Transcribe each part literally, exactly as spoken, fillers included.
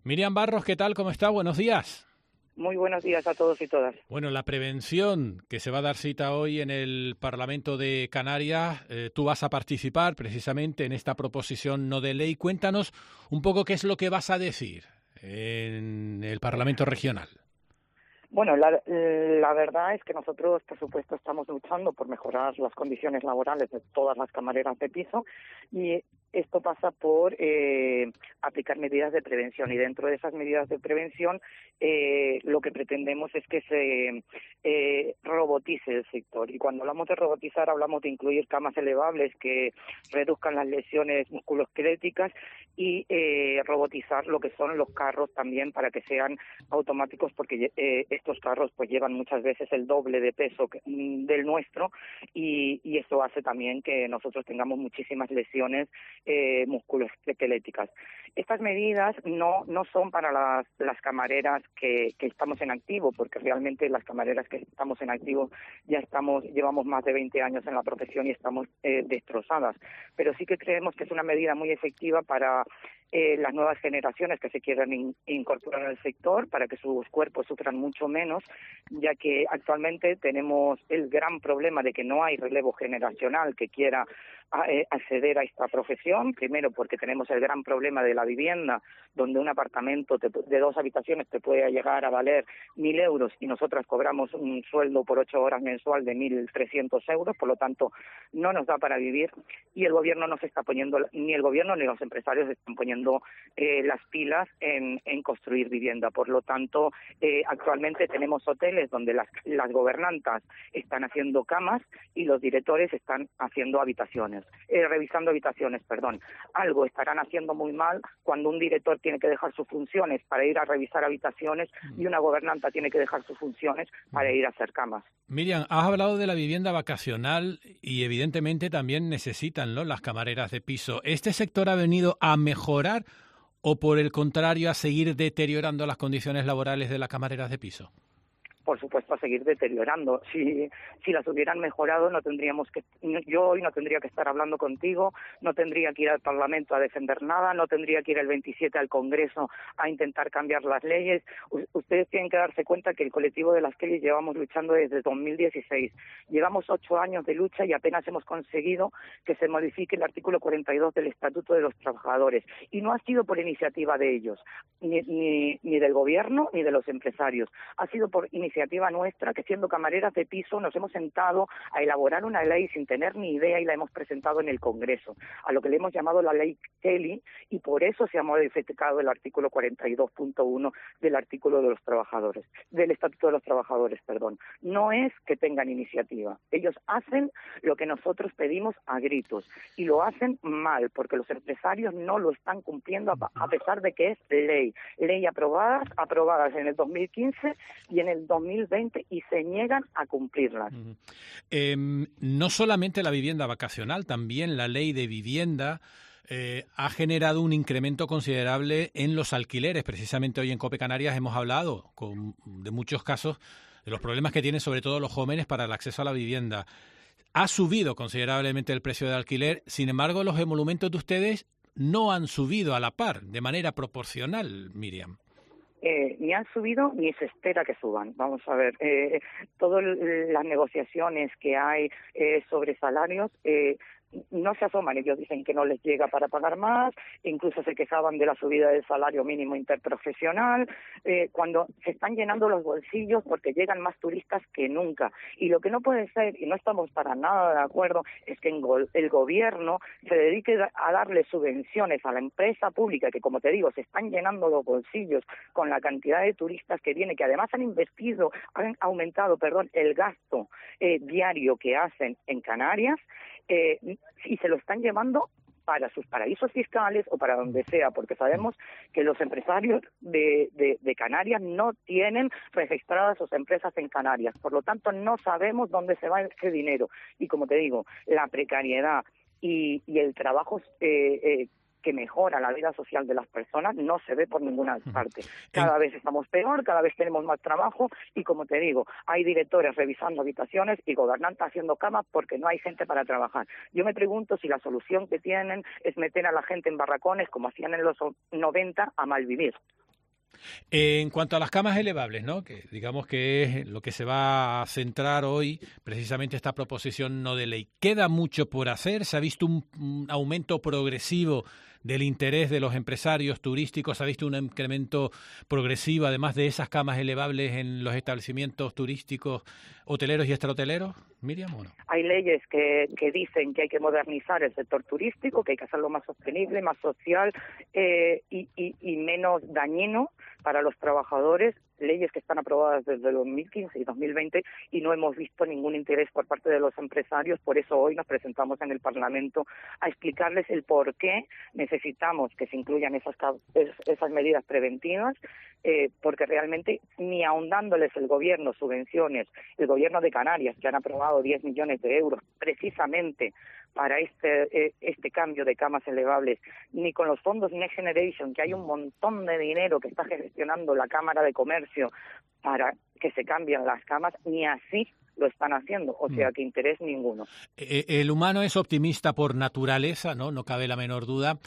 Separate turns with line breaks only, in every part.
Miriam Barros, ¿qué tal? ¿Cómo está? Buenos días.
Muy buenos días a todos y todas.
Bueno, la prevención que se va a dar cita hoy en el Parlamento de Canarias, eh, tú vas a participar precisamente en esta proposición no de ley. Cuéntanos un poco qué es lo que vas a decir en el Parlamento regional.
Bueno, la, la verdad es que nosotros, por supuesto, estamos luchando por mejorar las condiciones laborales de todas las camareras de piso y esto pasa por eh, aplicar medidas de prevención y dentro de esas medidas de prevención eh, lo que pretendemos es que se eh, robotice el sector. Y cuando hablamos de robotizar hablamos de incluir camas elevables que reduzcan las lesiones musculoesqueléticas y eh, robotizar lo que son los carros también para que sean automáticos porque eh, estos carros pues llevan muchas veces el doble de peso que, del nuestro y, y eso hace también que nosotros tengamos muchísimas lesiones eh, musculoesqueléticas. Estas medidas no no son para las, las camareras que, que estamos en activo, porque realmente las camareras que estamos en activo ya estamos llevamos más de veinte años en la profesión y estamos eh, destrozadas, pero sí que creemos que es una medida muy efectiva para Eh, las nuevas generaciones que se quieran in, incorporar al sector para que sus cuerpos sufran mucho menos, ya que actualmente tenemos el gran problema de que no hay relevo generacional que quiera eh, acceder a esta profesión, primero porque tenemos el gran problema de la vivienda, donde un apartamento te, de dos habitaciones te puede llegar a valer mil euros y nosotras cobramos un sueldo por ocho horas mensual de mil trescientos euros, por lo tanto no nos da para vivir y el gobierno no se está poniendo, ni el gobierno ni los empresarios se están poniendo Eh, las pilas en, en construir vivienda. Por lo tanto, eh, actualmente tenemos hoteles donde las, las gobernantas están haciendo camas y los directores están haciendo habitaciones, eh, revisando habitaciones, perdón. Algo estarán haciendo muy mal cuando un director tiene que dejar sus funciones para ir a revisar habitaciones y una gobernanta tiene que dejar sus funciones para ir a hacer camas.
Miriam, has hablado de la vivienda vacacional y evidentemente también necesitan, ¿no?, las camareras de piso. ¿Este sector ha venido a mejorar o por el contrario a seguir deteriorando las condiciones laborales de las camareras de piso?
Por supuesto, a seguir deteriorando. Si si las hubieran mejorado, no tendríamos que, yo hoy no tendría que estar hablando contigo, no tendría que ir al Parlamento a defender nada, no tendría que ir el veintisiete al Congreso a intentar cambiar las leyes. U- ustedes tienen que darse cuenta que el colectivo de las Kellys llevamos luchando desde dos mil dieciséis. Llevamos ocho años de lucha y apenas hemos conseguido que se modifique el artículo cuarenta y dos del Estatuto de los Trabajadores. Y no ha sido por iniciativa de ellos, ni, ni, ni del gobierno ni de los empresarios. Ha sido por iniciativa nuestra, que siendo camareras de piso nos hemos sentado a elaborar una ley sin tener ni idea y la hemos presentado en el Congreso, a lo que le hemos llamado la ley Kelly, y por eso se ha modificado el artículo cuarenta y dos punto uno del artículo de los trabajadores, del Estatuto de los Trabajadores, perdón. No es que tengan iniciativa, ellos hacen lo que nosotros pedimos a gritos y lo hacen mal, porque los empresarios no lo están cumpliendo a, a pesar de que es ley, ley aprobadas, aprobadas en el dos mil quince y en el dos mil veinte y se niegan a cumplirlas.
Uh-huh. Eh, no solamente la vivienda vacacional, también la ley de vivienda eh, ha generado un incremento considerable en los alquileres. Precisamente hoy en COPE Canarias hemos hablado con, de muchos casos de los problemas que tienen sobre todo los jóvenes para el acceso a la vivienda. Ha subido considerablemente el precio del alquiler, sin embargo los emolumentos de ustedes no han subido a la par, de manera proporcional, Miriam.
Eh, ni han subido ni se espera que suban. Vamos a ver, eh, todas las negociaciones que hay eh, sobre salarios eh, no se asoman, ellos dicen que no les llega para pagar más, incluso se quejaban de la subida del salario mínimo interprofesional, eh, cuando se están llenando los bolsillos porque llegan más turistas que nunca. Y lo que no puede ser, y no estamos para nada de acuerdo, es que el gobierno se dedique a darle subvenciones a la empresa pública, que como te digo, se están llenando los bolsillos con la cantidad de turistas que viene, que además han investido, han aumentado, perdón, el gasto eh, diario que hacen en Canarias, eh, y se lo están llevando para sus paraísos fiscales o para donde sea, porque sabemos que los empresarios de, de, de Canarias no tienen registradas sus empresas en Canarias, por lo tanto no sabemos dónde se va ese dinero. Y como te digo, la precariedad y, y el trabajo eh, eh, que mejora la vida social de las personas no se ve por ninguna parte. Cada vez estamos peor, cada vez tenemos más trabajo y, como te digo, hay directores revisando habitaciones y gobernantes haciendo camas porque no hay gente para trabajar. Yo me pregunto si la solución que tienen es meter a la gente en barracones como hacían en los noventa a malvivir.
Eh, en cuanto a las camas elevables, ¿no? Que digamos que es lo que se va a centrar hoy, precisamente esta proposición no de ley. ¿Queda mucho por hacer? ¿Se ha visto un, un aumento progresivo del interés de los empresarios turísticos? ¿Se ha visto un incremento progresivo, además de esas camas elevables en los establecimientos turísticos, hoteleros y extrahoteleros? Miriam, ¿o no?
Hay leyes que, que dicen que hay que modernizar el sector turístico, que hay que hacerlo más sostenible, más social eh, y, y, y menos dañino para los trabajadores, leyes que están aprobadas desde dos mil quince y dos mil veinte y no hemos visto ningún interés por parte de los empresarios. Por eso hoy nos presentamos en el Parlamento a explicarles el por qué necesitamos que se incluyan esas, esas medidas preventivas, eh, porque realmente ni aun dándoles el gobierno subvenciones, el gobierno de Canarias, que han aprobado diez millones de euros precisamente para este eh, este cambio de camas elevables, ni con los fondos Next Generation, que hay un montón de dinero que está gestionando la Cámara de Comercio para que se cambien las camas, ni así lo están haciendo, o sea que interés ninguno.
El humano es optimista por naturaleza, ¿no? No cabe la menor duda,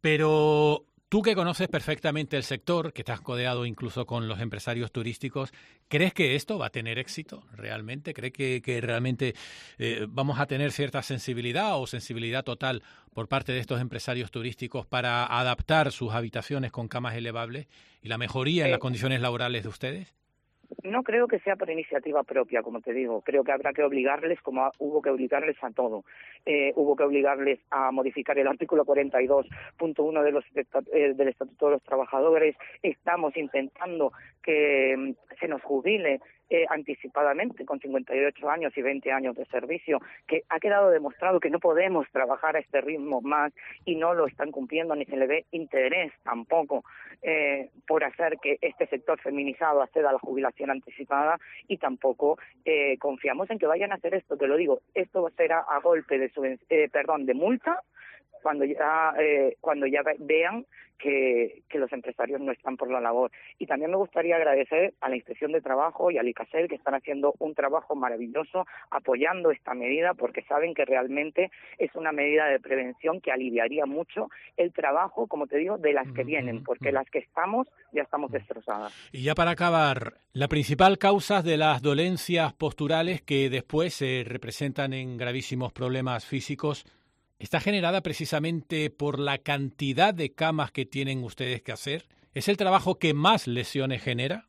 pero tú que conoces perfectamente el sector, que te has codeado incluso con los empresarios turísticos, ¿crees que esto va a tener éxito realmente? ¿Crees que, que realmente eh, vamos a tener cierta sensibilidad o sensibilidad total por parte de estos empresarios turísticos para adaptar sus habitaciones con camas elevables y la mejoría en eh, las condiciones laborales de ustedes?
No creo que sea por iniciativa propia, como te digo. Creo que habrá que obligarles, como hubo que obligarles a todo. Eh, hubo que obligarles a modificar el artículo cuarenta y dos punto uno de los, eh, del Estatuto de los Trabajadores. Estamos intentando que um, se nos jubile eh, anticipadamente con cincuenta y ocho años y veinte años de servicio, que ha quedado demostrado que no podemos trabajar a este ritmo más y no lo están cumpliendo, ni se le ve interés tampoco eh, por hacer que este sector feminizado acceda a la jubilación anticipada, y tampoco eh, confiamos en que vayan a hacer esto. Te lo digo, esto será a golpe de subven- eh, perdón de multa cuando ya eh, cuando ya vean que, que los empresarios no están por la labor. Y también me gustaría agradecer a la Inspección de Trabajo y al ICASEL, que están haciendo un trabajo maravilloso apoyando esta medida, porque saben que realmente es una medida de prevención que aliviaría mucho el trabajo, como te digo, de las que vienen, porque las que estamos ya estamos destrozadas.
Y ya para acabar, la principal causa de las dolencias posturales que después se representan en gravísimos problemas físicos ¿está generada precisamente por la cantidad de camas que tienen ustedes que hacer? ¿Es el trabajo que más lesiones genera?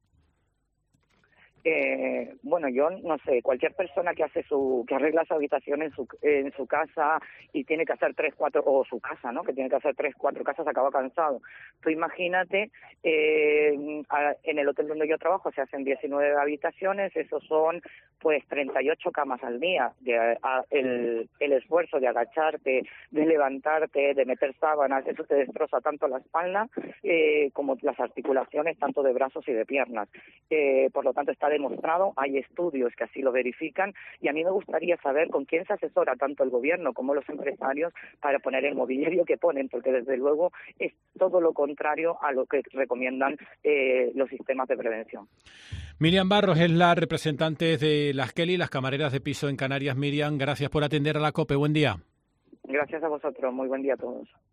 Eh, bueno, yo no sé, cualquier persona que hace su, que arregla su habitación en su, en su casa y tiene que hacer tres, cuatro, o su casa, ¿no? Que tiene que hacer tres, cuatro casas, acaba cansado. Tú imagínate, eh, en el hotel donde yo trabajo se hacen diecinueve habitaciones, esos son pues treinta y ocho camas al día. De, a, el, el esfuerzo de agacharte, de levantarte, de meter sábanas, eso te destroza tanto la espalda eh, como las articulaciones, tanto de brazos y de piernas. Eh, por lo tanto, está demostrado, hay estudios que así lo verifican, y a mí me gustaría saber con quién se asesora tanto el gobierno como los empresarios para poner el mobiliario que ponen, porque desde luego es todo lo contrario a lo que recomiendan eh, los sistemas de prevención.
Miriam Barros es la representante de las Kelly, las camareras de piso en Canarias. Miriam, gracias por atender a la COPE. Buen día.
Gracias a vosotros. Muy buen día a todos.